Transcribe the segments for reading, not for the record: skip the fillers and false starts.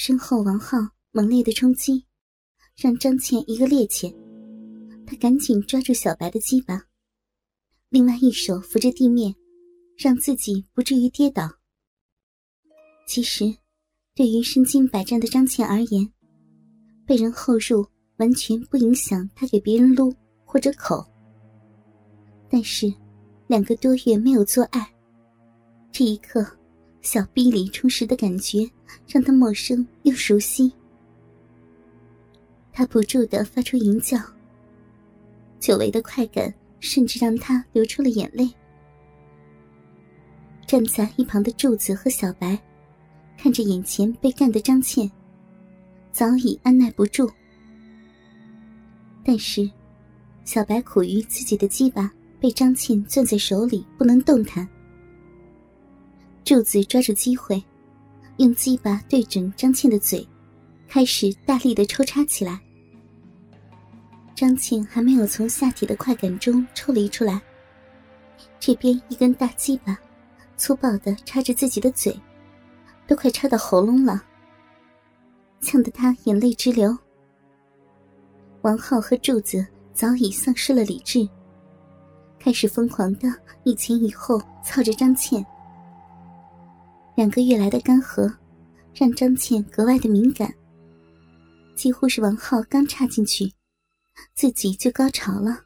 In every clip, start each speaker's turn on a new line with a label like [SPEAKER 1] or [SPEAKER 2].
[SPEAKER 1] 身后王浩猛烈的冲击，让张倩一个趔趄，她赶紧抓住小白的鸡巴，另外一手扶着地面，让自己不至于跌倒。其实对于身经百战的张倩而言，被人后入完全不影响她给别人撸或者口。但是2个多月没有做爱，这一刻小逼里充实的感觉让她陌生又熟悉。她不住地发出淫叫，久违的快感甚至让她流出了眼泪。站在一旁的柱子和小白看着眼前被干的张倩，早已按耐不住。但是小白苦于自己的鸡巴被张倩攥在手里不能动弹，柱子抓住机会，用鸡巴对准张倩的嘴，开始大力地抽插起来。张倩还没有从下体的快感中抽离出来，这边一根大鸡巴粗暴地插着自己的嘴，都快插到喉咙了，呛得她眼泪直流。王浩和柱子早已丧失了理智，开始疯狂地一前一后操着张倩。2个月来的干涸让张倩格外的敏感，几乎是王浩刚插进去自己就高潮了。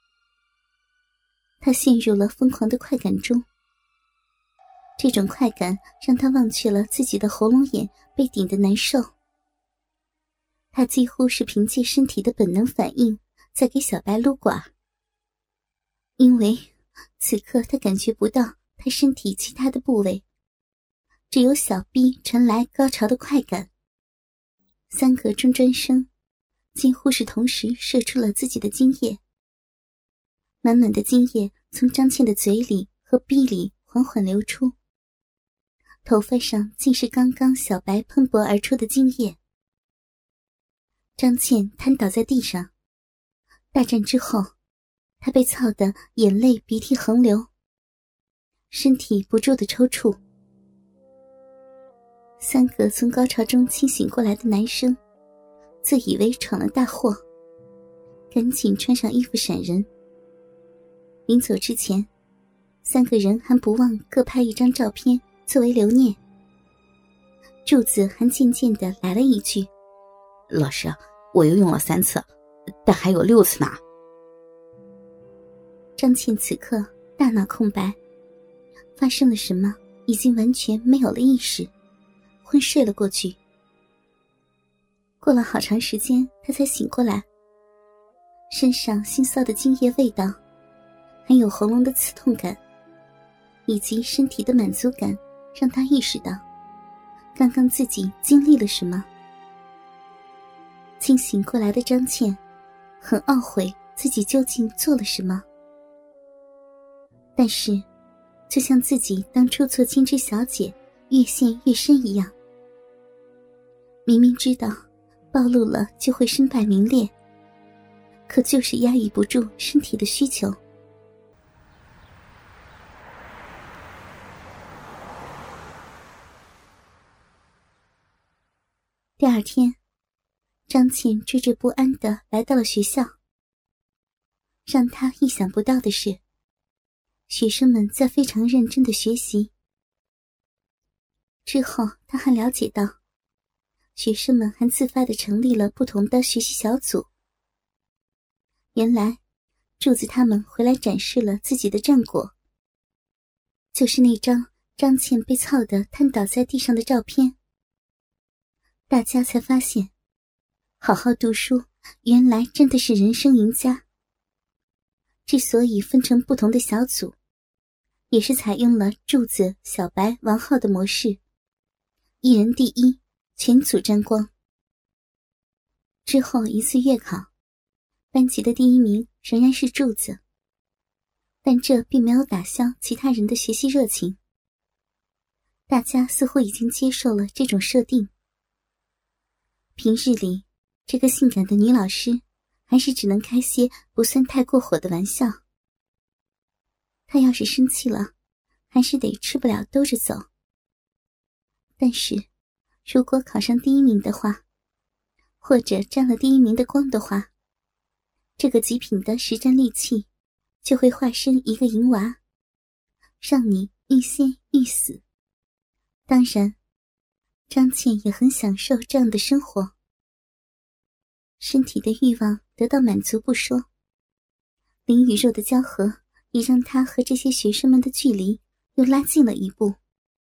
[SPEAKER 1] 她陷入了疯狂的快感中，这种快感让她忘却了自己的喉咙眼被顶得难受。她几乎是凭借身体的本能反应在给小白撸管，因为此刻她感觉不到她身体其他的部位，只有小臂传来高潮的快感。3个中专生几乎是同时射出了自己的精液，满满的精液从张倩的嘴里和逼里缓缓流出，头发上竟是刚刚小白喷薄而出的精液。张倩瘫倒在地上，大战之后她被操得眼泪鼻涕横流，身体不住地抽搐。3个从高潮中清醒过来的男生自以为闯了大祸，赶紧穿上衣服闪人。临走之前，3个人还不忘各拍一张照片作为留念。柱子还渐渐地来了一句：
[SPEAKER 2] 老师，我又用了3次，但还有6次呢。
[SPEAKER 1] 张倩此刻大脑空白，发生了什么已经完全没有了意识，昏睡了过去。过了好长时间她才醒过来，身上腥臊的精液味道，还有喉咙的刺痛感，以及身体的满足感，让她意识到刚刚自己经历了什么。清醒过来的张倩很懊悔自己究竟做了什么，但是就像自己当初做金枝小姐越陷越深一样，明明知道暴露了就会身败名裂，可就是压抑不住身体的需求。第2天，张倩惴惴不安地来到了学校。让她意想不到的是，学生们在非常认真地学习。之后她还了解到，学生们还自发地成立了不同的学习小组。原来柱子他们回来展示了自己的战果，就是那张张倩被操得瘫倒在地上的照片。大家才发现，好好读书原来真的是人生赢家。之所以分成不同的小组，也是采用了柱子、小白、王浩的模式，一人第一，全组沾光。之后一次月考，班级的第1名仍然是柱子，但这并没有打消其他人的学习热情。大家似乎已经接受了这种设定。平日里，这个性感的女老师还是只能开些不算太过火的玩笑。她要是生气了，还是得吃不了兜着走。但是如果考上第1名的话，或者沾了第1名的光的话，这个极品的实战利器就会化身一个银娃，让你欲仙欲死。当然，张倩也很享受这样的生活。身体的欲望得到满足不说，灵与肉的交合也让她和这些学生们的距离又拉近了一步。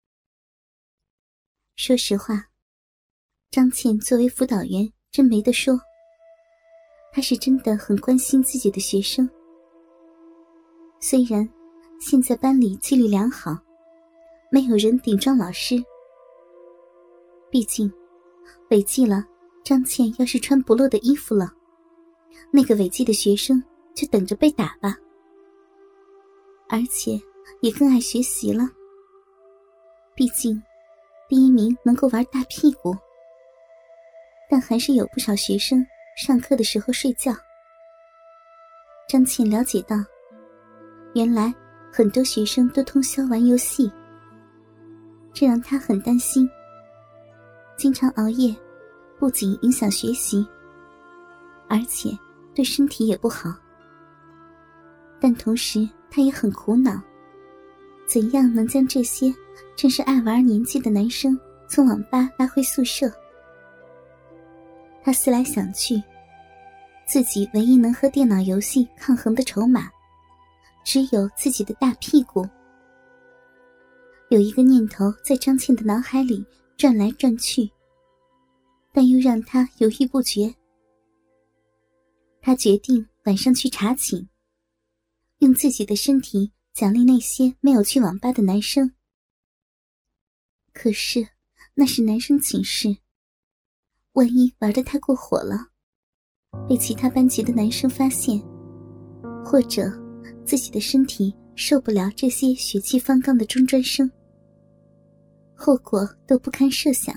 [SPEAKER 1] 说实话，张倩作为辅导员真没得说，她是真的很关心自己的学生。虽然现在班里纪律良好，没有人顶撞老师，毕竟违纪了，张倩要是穿不落的衣服了，那个违纪的学生就等着被打吧。而且也更爱学习了，毕竟第1名能够玩大屁股。但还是有不少学生上课的时候睡觉。张倩了解到，原来很多学生都通宵玩游戏，这让她很担心。经常熬夜不仅影响学习，而且对身体也不好。但同时她也很苦恼，怎样能将这些正是爱玩年纪的男生从网吧拉回宿舍。她思来想去，自己唯一能和电脑游戏抗衡的筹码，只有自己的大屁股。有一个念头在张倩的脑海里转来转去，但又让她犹豫不决。她决定晚上去查寝，用自己的身体奖励那些没有去网吧的男生。可是那是男生寝室，万一玩得太过火了，被其他班级的男生发现，或者自己的身体受不了这些血气方刚的中专生，后果都不堪设想。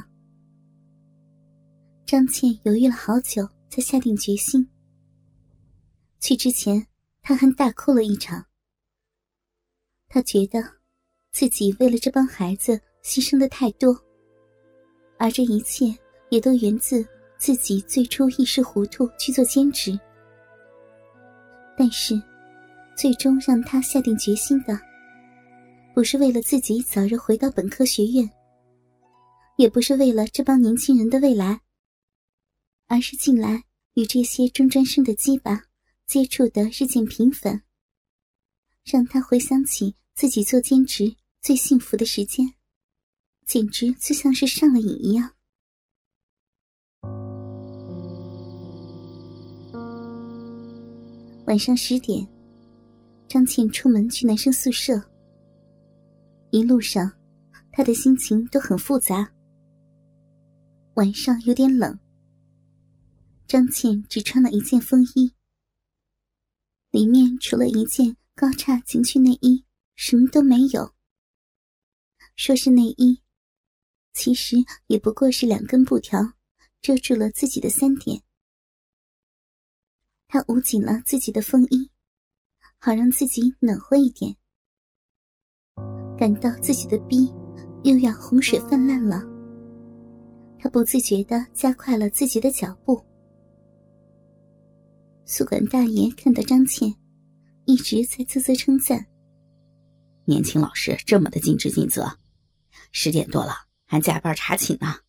[SPEAKER 1] 张倩犹豫了好久，才下定决心。去之前，她还大哭了一场。她觉得自己为了这帮孩子牺牲的太多，而这一切也都源自自己最初一时糊涂去做兼职。但是最终让她下定决心的，不是为了自己早日回到本科学院，也不是为了这帮年轻人的未来，而是近来与这些中专生的鸡巴接触的日渐频繁，让她回想起自己做兼职最幸福的时间，简直就像是上了瘾一样。晚上10点，张倩出门去男生宿舍。一路上，她的心情都很复杂。晚上有点冷，张倩只穿了一件风衣，里面除了一件高叉情趣内衣，什么都没有。说是内衣，其实也不过是2根布条遮住了自己的3点。她捂紧了自己的风衣，好让自己暖和一点。感到自己的逼又要洪水泛滥了，她不自觉地加快了自己的脚步。宿管大爷看到张倩，一直在啧啧称赞：
[SPEAKER 2] 年轻老师这么的尽职尽责，10点多了还加班查寝呢。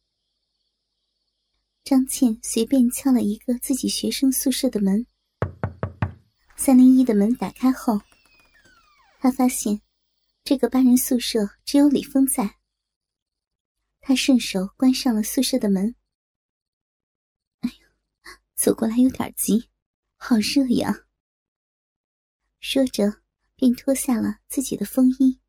[SPEAKER 1] 张倩随便敲了一个自己学生宿舍的门，301的门打开后，她发现这个8人宿舍只有李峰在。她顺手关上了宿舍的门。哎呦，走过来有点急，好热呀。说着便脱下了自己的风衣。